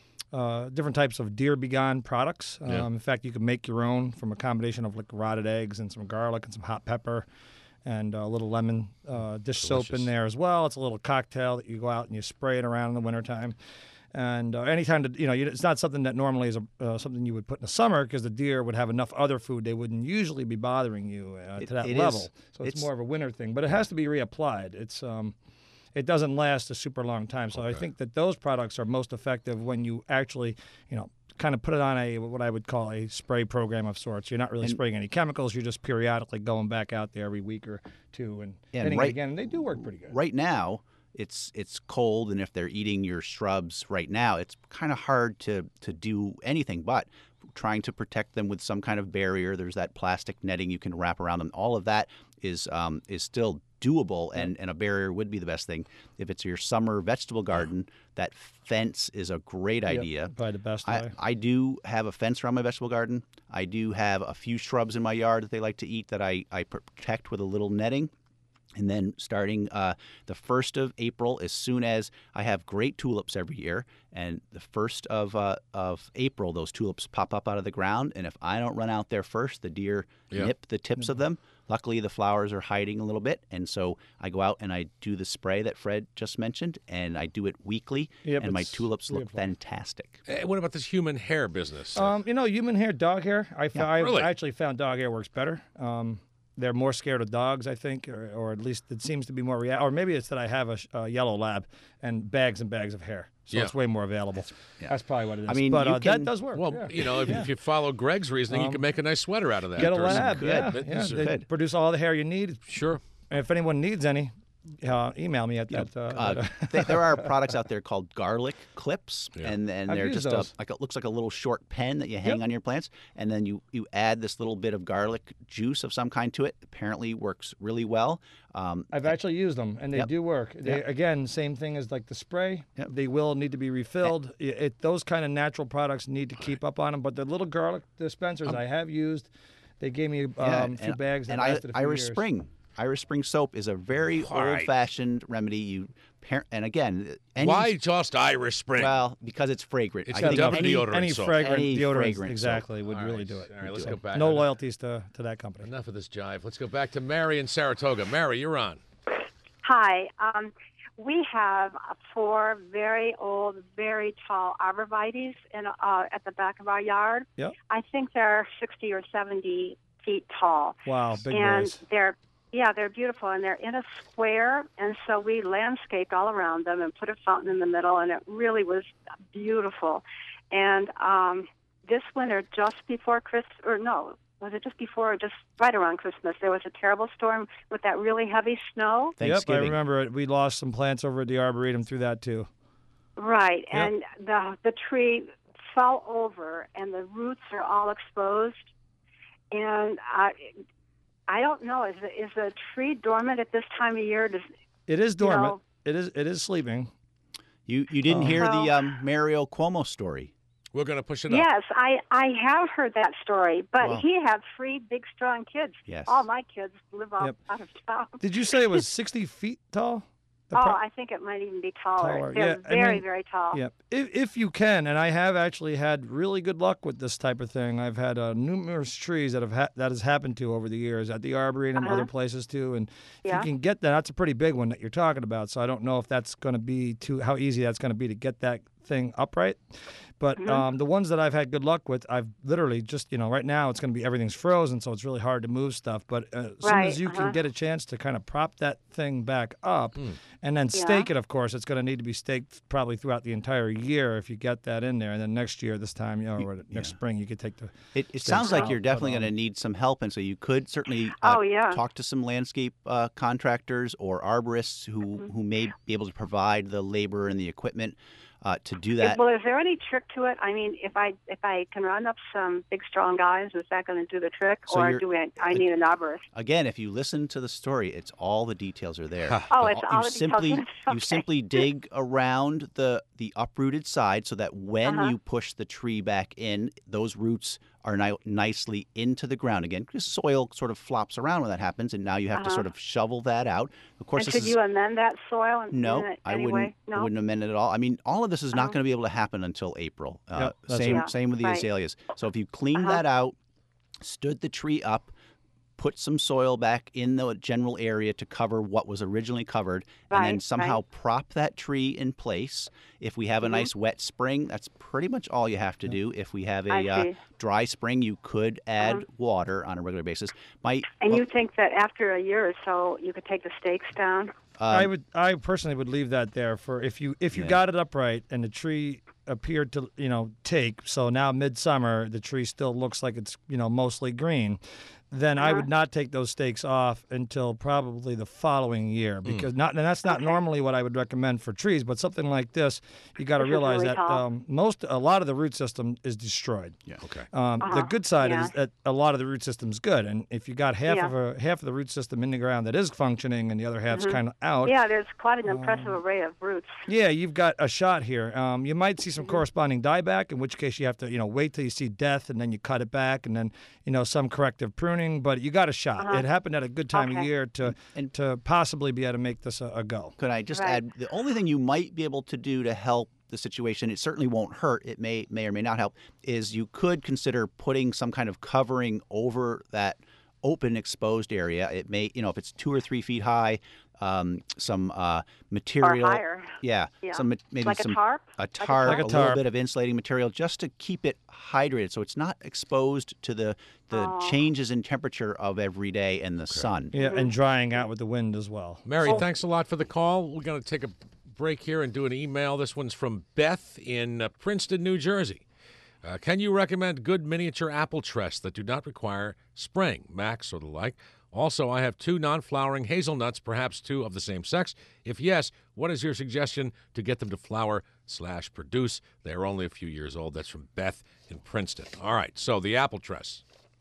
uh, different types of deer begone products. Um, yeah. In fact, you can make your own from a combination of like rotted eggs and some garlic and some hot pepper and a little lemon uh, dish Delicious. soap in there as well. It's a little cocktail that you go out and you spray it around in the wintertime. And uh, anytime to, you know, you, it's not something that normally is a, uh, something you would put in the summer because the deer would have enough other food. They wouldn't usually be bothering you uh, It- to that it level. is- So it's, it's- more of a winter thing. But it has to be reapplied. It's um, it doesn't last a super long time. So I think that those products are most effective when you actually, you know, kind of put it on a what I would call a spray program of sorts. You're not really And- spraying any chemicals. You're just periodically going back out there every week or two and And hitting right- it again. And they do work pretty good. Right now, it's it's cold, and if they're eating your shrubs right now, it's kind of hard to to do anything but trying to protect them with some kind of barrier. There's that plastic netting you can wrap around them. All of that is um, is still doable, and, and a barrier would be the best thing. If it's your summer vegetable garden, that fence is a great Yep, idea. probably the best I, way. I do have a fence around my vegetable garden. I do have a few shrubs in my yard that they like to eat that I, I protect with a little netting. And then starting uh, the first of April, as soon as I have great tulips every year, and the first of uh, of April, those tulips pop up out of the ground. And if I don't run out there first, the deer Yeah. nip the tips of them. Luckily, the flowers are hiding a little bit, and so I go out and I do the spray that Fred just mentioned, and I do it weekly, Yep, and my it's tulips look beautiful. fantastic. Hey, what about this human hair business? Um, you know, human hair, dog hair. I, fo- I Really? actually found dog hair works better. Um, they're more scared of dogs, I think, or, or at least it seems to be more rea- Or maybe it's that I have a, sh- a yellow lab and bags and bags of hair, so Yeah. it's way more available. That's probably what it is. I mean, but you uh, can- that does work. well, yeah. you know, if, if you follow Greg's reasoning, you Um, can make a nice sweater out of that. Get a or some lab, good yeah, mittens yeah. or- They produce all the hair you need. Sure. And if anyone needs any, uh, email me at You know, that. Uh, uh, that, uh, th- there are products out there called garlic clips, Yeah. and and I've they're used just a, those. like a, looks like a little short pen that you hang Yep. on your plants, and then you you add this little bit of garlic juice of some kind to it. Apparently works really well. Um, I've actually used them, and they Yep. do work. They, Yep. Again, same thing as like the spray. Yep. They will need to be refilled. It, it- those kind of natural products need to keep up on them. But the little garlic dispensers I have used, they gave me um, yeah, a few and, bags that and I, lasted a few Irish years. Spring. Irish Spring soap is a very All right. old-fashioned remedy. You par- and again, any, Why just Irish Spring? Well, because it's fragrant. It's I the think double any, deodorant Any soap. fragrant Any deodorant, fragrant soap. exactly, would All really right. do it. All right, Would let's do go it. back. No loyalties to, to that company. Enough of this jive. Let's go back to Mary in Saratoga. Mary, you're on. Hi. Um, we have four very old, very tall arborvitaes in, uh, at the back of our yard. Yep. I think they're sixty or seventy feet tall. Wow, big and boys. they're yeah, they're beautiful, and they're in a square, and so we landscaped all around them and put a fountain in the middle, and it really was beautiful. And um, this winter, just before Christmas, or no, was it just before or just right around Christmas, there was a terrible storm with that really heavy snow. Yep, I Thanksgiving. remember it. We lost some plants over at the Arboretum through that, too. Right, Yep. and the the tree fell over, and the roots are all exposed. And I, I don't know, is the, is the tree dormant at this time of year? Does It is dormant. know- It is It is sleeping. You you didn't Oh. hear the So- um, Mario Cuomo story. We're going to push it up. Yes, I, I have heard that story, but Wow. he had three big, strong kids. Yes. All my kids live out, Yep. out of town. Did you say it was sixty feet tall? The Oh, pro- I think it might even be taller. Taller, They're yeah, I very, mean, very tall. Yeah, if, if you can, and I have actually had really good luck with this type of thing. I've had uh, numerous trees that have ha- that has happened to over the years at the Arboretum, Uh-huh. other places too. And if Yeah. you can get that, that's a pretty big one that you're talking about. So I don't know if that's going to be too how easy that's going to be to get that thing upright. But Mhm. um, the ones that I've had good luck with, I've literally just, you know, right now it's going to be everything's frozen, so it's really hard to move stuff. But uh, as soon Right, as you uh-huh. can get a chance to kind of prop that thing back up Hmm. and then Yeah. stake it, of course, it's going to need to be staked probably throughout the entire year if you get that in there. And then next year, this time, you know, or next spring, you could take the. It, it stakes sounds like out, you're but, definitely going to um, need some help, and so you could certainly uh, Oh, yeah. talk to some landscape uh, contractors or arborists who, Mm-hmm. who may be able to provide the labor and the equipment uh, to do that. Well, is there any trick to it? I mean, if I if I can run up some big, strong guys, is that going to do the trick, So or you're- do I, I need an arborist? Again, if you listen to the story, it's all the details are there. Oh, it's you all the simply details. you Okay. simply dig around the the uprooted side so that when Uh-huh. you push the tree back in, those roots are ni- nicely into the ground again. Because soil sort of flops around when that happens, and now you have to Uh-huh. sort of shovel that out. Of course, And this could is you amend that soil? In, no, in it I anyway? wouldn't. No. I wouldn't amend it at all. I mean, all of this is not Oh. going to be able to happen until April. Uh, Yep, that's same right. same with the Right. azaleas. So if you clean Uh-huh. that out, stood the tree up, put some soil back in the general area to cover what was originally covered, and then Right, somehow right. prop that tree in place. If we have a Mhm. nice wet spring, that's pretty much all you have to do. If we have I a uh, see. dry spring, you could add Uh-huh. water on a regular basis. My, And well, you think that after a year or so, you could take the stakes down? I would, I personally would leave that there for if you if you Yeah. got it upright and the tree appeared to you know take. So now midsummer, the tree still looks like it's you know mostly green. Then I Uh-huh. would not take those stakes off until probably the following year because not and that's not Okay. normally what I would recommend for trees. But something like this, you got to This is realize really that tall. um, most a lot of the root system is destroyed. Yeah. Okay. Um, The Uh-huh. good side Yeah. is that a lot of the root system's good, and if you got half Yeah. of a half of the root system in the ground that is functioning and the other half's Mhm. kind of out, Yeah, there's quite an impressive array of roots. yeah, you've got a shot here. Um, you might see Mm-hmm. some corresponding dieback, in which case you have to, you know, wait till you see death and then you cut it back, and then, you know, some corrective pruning. But you got a shot. Uh-huh. It happened at a good time of Okay. year to And- to possibly be able to make this a, a go. Could I just Right. add the only thing you might be able to do to help the situation, it certainly won't hurt, it may may or may not help, is you could consider putting some kind of covering over that open exposed area. It may, you know, if it's two or three feet high, um, some uh, material. higher. Yeah, Yeah. some ma- maybe Like a some tarp? a Like a tarp, Like a a, little tarp. bit of insulating material, just to keep it hydrated, so it's not exposed to the the Oh. changes in temperature of every day and the sun. Yeah, Mm-hmm. and drying out with the wind as well. Mary, thanks a lot for the call. We're going to take a break here and do an email. This one's from Beth in uh, Princeton, New Jersey. Uh, can you recommend good miniature apple tress that do not require spraying, Max or the like? Also, I have two non-flowering hazelnuts, perhaps two of the same sex. If yes, what is your suggestion to get them to flower slash produce? They are only a few years old. That's from Beth in Princeton. All right, so the apple tress.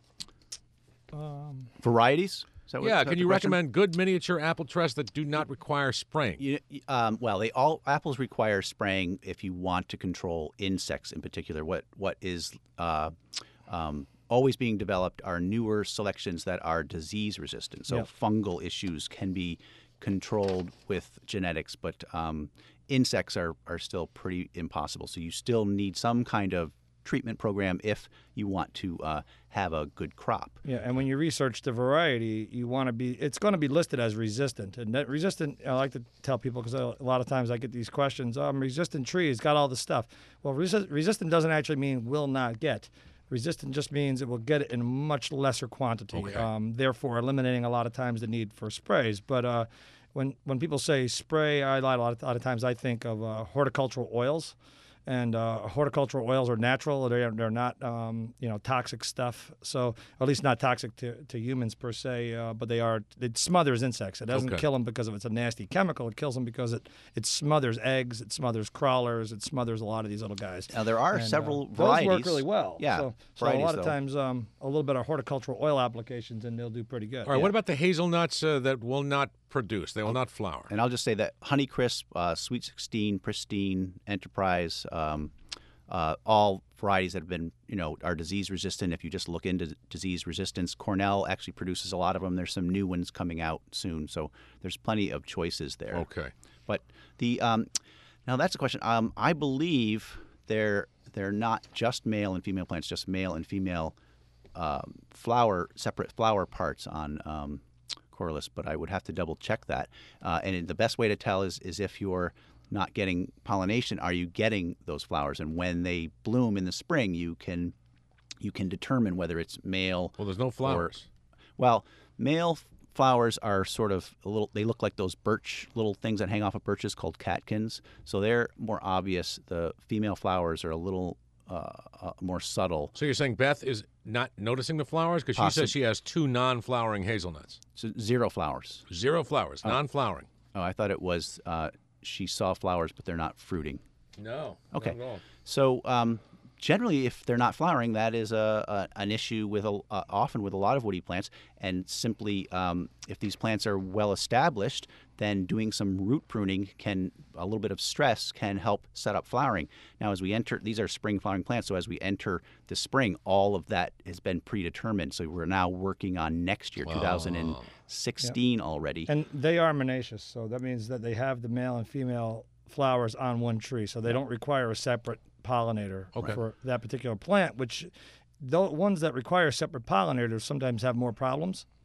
Varieties? Is that what- Yeah, is that can the you question? recommend good miniature apple tress that do not require spraying? You, um, well, they all apples require spraying if you want to control insects in particular. What what is uh, um, always being developed are newer selections that are disease resistant. So Yep. fungal issues can be controlled with genetics, but um, insects are are still pretty impossible. So you still need some kind of treatment program if you want to uh, have a good crop. Yeah, and when you research the variety, you want to be, it's going to be listed as resistant. And that resistant, I like to tell people, because a lot of times I get these questions, um, resistant tree, it's got all this stuff. Well, resi- resistant doesn't actually mean will not get. Resistant just means it will get it in much lesser quantity, Okay. um, therefore eliminating a lot of times the need for sprays. But uh, when when people say spray, I, a lot of, a lot of times I think of uh, horticultural oils. And uh, horticultural oils are natural; they're they're not um, you know toxic stuff. So at least not toxic to, to humans per se, uh, but they are. It smothers insects. It doesn't Okay. kill them because of it's a nasty chemical. It kills them because it it smothers eggs. It smothers crawlers. It smothers a lot of these little guys. Now there are And, uh, several those varieties. work really well. Yeah, So, so a varieties, lot of though. times, um, a little bit of horticultural oil applications, and they'll do pretty good. All right, what about the hazelnuts uh, that will not produce? They will not flower. And I'll just say that Honeycrisp, uh, Sweet sixteen, Pristine, Enterprise, um, uh, all varieties that have been, you know, are disease resistant. If you just look into disease resistance, Cornell actually produces a lot of them. There's some new ones coming out soon, so there's plenty of choices there. Okay. But the um, now that's a question. Um, I believe they're they're not just male and female plants, just male and female um, flower separate flower parts on um, Corylus, but I would have to double check that. Uh, and the best way to tell is is if you're not getting pollination, are you getting those flowers? And when they bloom in the spring, you can you can determine whether it's male. Well, there's no flowers. Or, well, male f- flowers are sort of a little. They look like those birch little things that hang off of birches called catkins. So they're more obvious. The female flowers are a little uh, uh, more subtle. So you're saying Beth is not noticing the flowers because she Possi- says she has two non-flowering hazelnuts. So zero flowers. Zero flowers, Oh. non-flowering. Oh, I thought it was uh, she saw flowers, but they're not fruiting. No. Okay. Not at all. So um, generally, if they're not flowering, that is a, a an issue with a, uh, often with a lot of woody plants. And simply, um, if these plants are well established, then doing some root pruning can a little bit of stress can help set up flowering. Now, as we enter, these are spring flowering plants. So as we enter the spring, all of that has been predetermined. So we're now working on next year, two thousand sixteen already. And they are monoecious, so that means that they have the male and female flowers on one tree, so they don't require a separate pollinator Okay. for that particular plant, which the ones that require separate pollinators sometimes have more problems.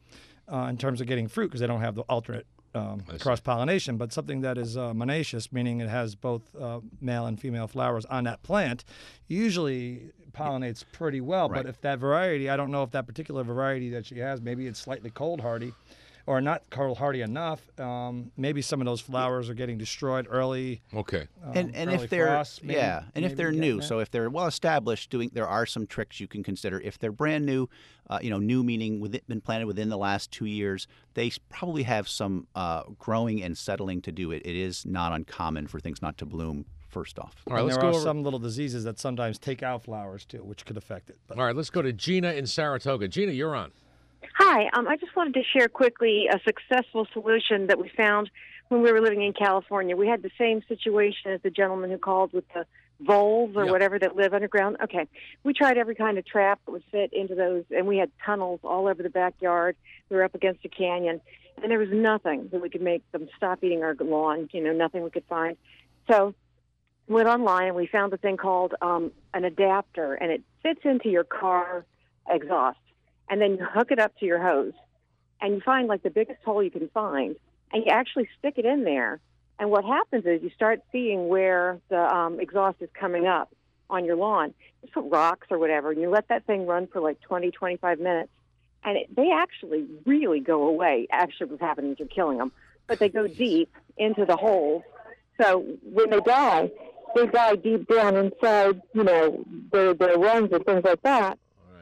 uh, in terms of getting fruit because they don't have the alternate um, cross-pollination, but something that is uh, monoecious, meaning it has both uh, male and female flowers on that plant, usually pollinates pretty well. Right. But if that variety, I don't know if that particular variety that she has, maybe it's slightly cold hardy or not cold hardy enough. Um, maybe some of those flowers are getting destroyed early. Okay. Um, and and early if they're frost, maybe- yeah, and if maybe they're getting new, that. so if they're well established, doing there are some tricks you can consider. If they're brand new, uh, you know, new meaning with it, been planted within the last two years, they s- probably have some uh, growing and settling to do. It it is not uncommon for things not to bloom first off. All right, And let's there go are over- some little diseases that sometimes take out flowers too, which could affect it. All right, let's go to Gina in Saratoga. Gina, you're on. Hi, um, I just wanted to share quickly a successful solution that we found when we were living in California. We had the same situation as the gentleman who called with the voles or Yeah. whatever that live underground. Okay, we tried every kind of trap that would fit into those, and we had tunnels all over the backyard. We were up against a canyon, and there was nothing that we could make them stop eating our lawn, you know, nothing we could find. So went online, and we found a thing called um, an adapter, and it fits into your car exhaust. And then you hook it up to your hose, and you find like the biggest hole you can find, and you actually stick it in there. And what happens is you start seeing where the um, exhaust is coming up on your lawn. Just put rocks or whatever, and you let that thing run for like twenty, twenty-five minutes, and it, they actually really go away. Actually, what's happening is you're killing them, but they go deep into the holes. So when they die, they die deep down inside, you know, their, their lungs and things like that.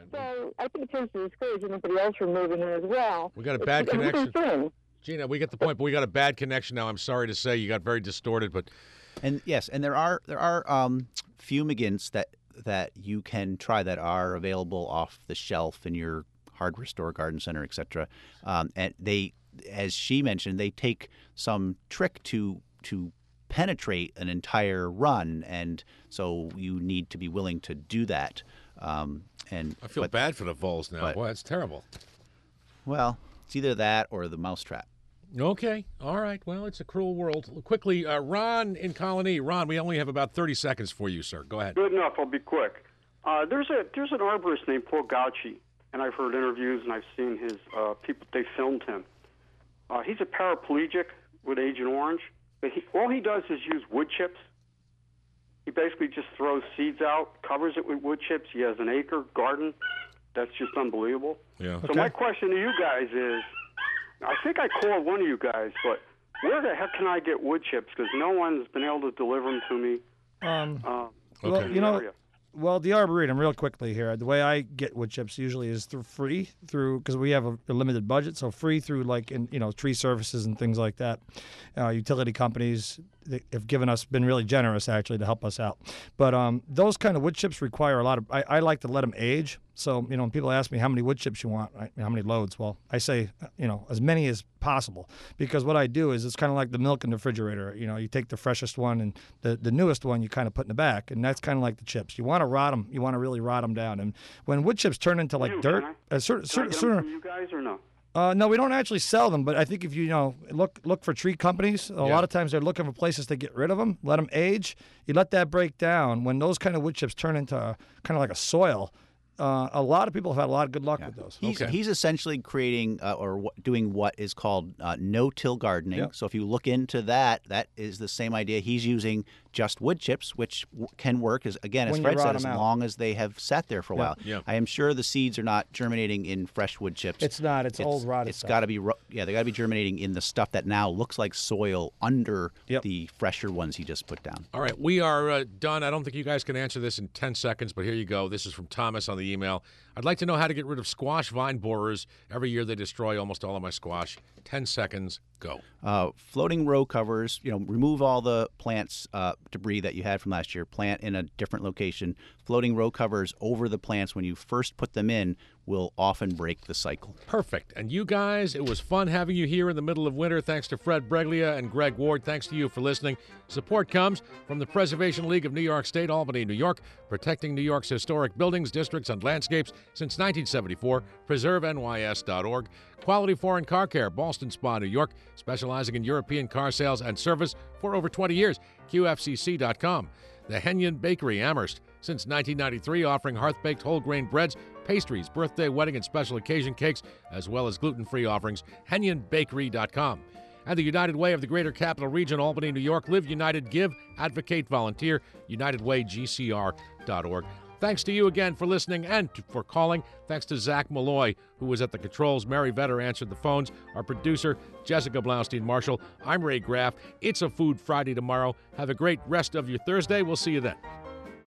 So I think it tends to discourage anybody else from moving in as well. We got a bad It's a good connection. thing. Gina, we get the point, but we got a bad connection now. I'm sorry to say you got very distorted, but And yes, and there are there are um, fumigants that that you can try that are available off the shelf in your hardware store, garden center, et cetera. Um, and they, as she mentioned, they take some trick to to penetrate an entire run, and so you need to be willing to do that. Um, and I feel but- bad for the voles now. but- Boy, that's terrible. Well, it's either that or the mousetrap. Okay. All right. Well, it's a cruel world. Quickly, uh, Ron in Colony. Ron, we only have about thirty seconds for you, sir. Go ahead. Good enough. I'll be quick. Uh, there's a there's an arborist named Paul Gauci, and I've heard interviews and I've seen his uh, people. They filmed him. Uh, he's a paraplegic with Agent Orange, but he, all he does is use wood chips. He basically just throws seeds out, covers it with wood chips. He has an acre garden. That's just unbelievable. Yeah. So my question to you guys is, I think I called one of you guys, but where the heck can I get wood chips? Because no one's been able to deliver them to me. Um, Uh, well, in you the know, area. well, the Arboretum, real quickly here, the way I get wood chips usually is through free, through because we have a, a limited budget, so free through like in you know tree services and things like that. Uh, utility companies they have given us been really generous actually to help us out. But um, those kind of wood chips require a lot of. I, I like to let them age. So you know, when people ask me how many wood chips you want, I, how many loads, well, I say you know as many as possible because what I do is it's kind of like the milk in the refrigerator. You know, you take the freshest one and the, the newest one you kind of put in the back, and that's kind of like the chips. You want to rot them. You want to really rot them down. And when wood chips turn into like You, dirt, can uh, cer- Can I cer- get them sooner. from you guys or no? Uh, no, we don't actually sell them, but I think if you, you know look look for tree companies, a Yeah. lot of times they're looking for places to get rid of them, let them age. You let that break down. When those kind of wood chips turn into a, kind of like a soil, uh, a lot of people have had a lot of good luck with those. He's, he's essentially creating uh, or w- doing what is called uh, no-till gardening. Yep. So if you look into that, that is the same idea. He's using just wood chips, which w- can work, as again, as When you Fred rot said, 'em as out. long as they have sat there for a Yep. while. Yep. I am sure the seeds are not germinating in fresh wood chips. It's not. It's old rotted It's stuff. got to be, ro- yeah, they got to be germinating in the stuff that now looks like soil under the fresher ones he just put down. All right, we are uh, done. I don't think you guys can answer this in ten seconds, but here you go. This is from Thomas on the email. I'd like to know how to get rid of squash vine borers. Every year they destroy almost all of my squash. ten seconds, go. Uh, floating row covers, you know, remove all the plants uh, debris that you had from last year, plant in a different location. Floating row covers over the plants when you first put them in will often break the cycle. Perfect. And you guys, it was fun having you here in the middle of winter. Thanks to Fred Breglia and Greg Ward. Thanks to you for listening. Support comes from the Preservation League of New York State, Albany, New York, protecting New York's historic buildings, districts, and landscapes since nineteen seventy-four. preserve N Y S dot org. Quality Foreign Car Care, Ballston Spa, New York, specializing in European car sales and service for over twenty years. Q F C C dot com. The Henyon Bakery, Amherst, since nineteen ninety-three, offering hearth-baked whole grain breads, pastries, birthday, wedding, and special occasion cakes, as well as gluten-free offerings. Henyon Bakery dot com. And the United Way of the Greater Capital Region, Albany, New York. Live United, give, advocate, volunteer. United Way G C R dot org. Thanks to you again for listening and to, for calling. Thanks to Zach Malloy, who was at the controls. Mary Vetter answered the phones. Our producer, Jessica Blaustein-Marshall. I'm Ray Graff. It's a Food Friday tomorrow. Have a great rest of your Thursday. We'll see you then.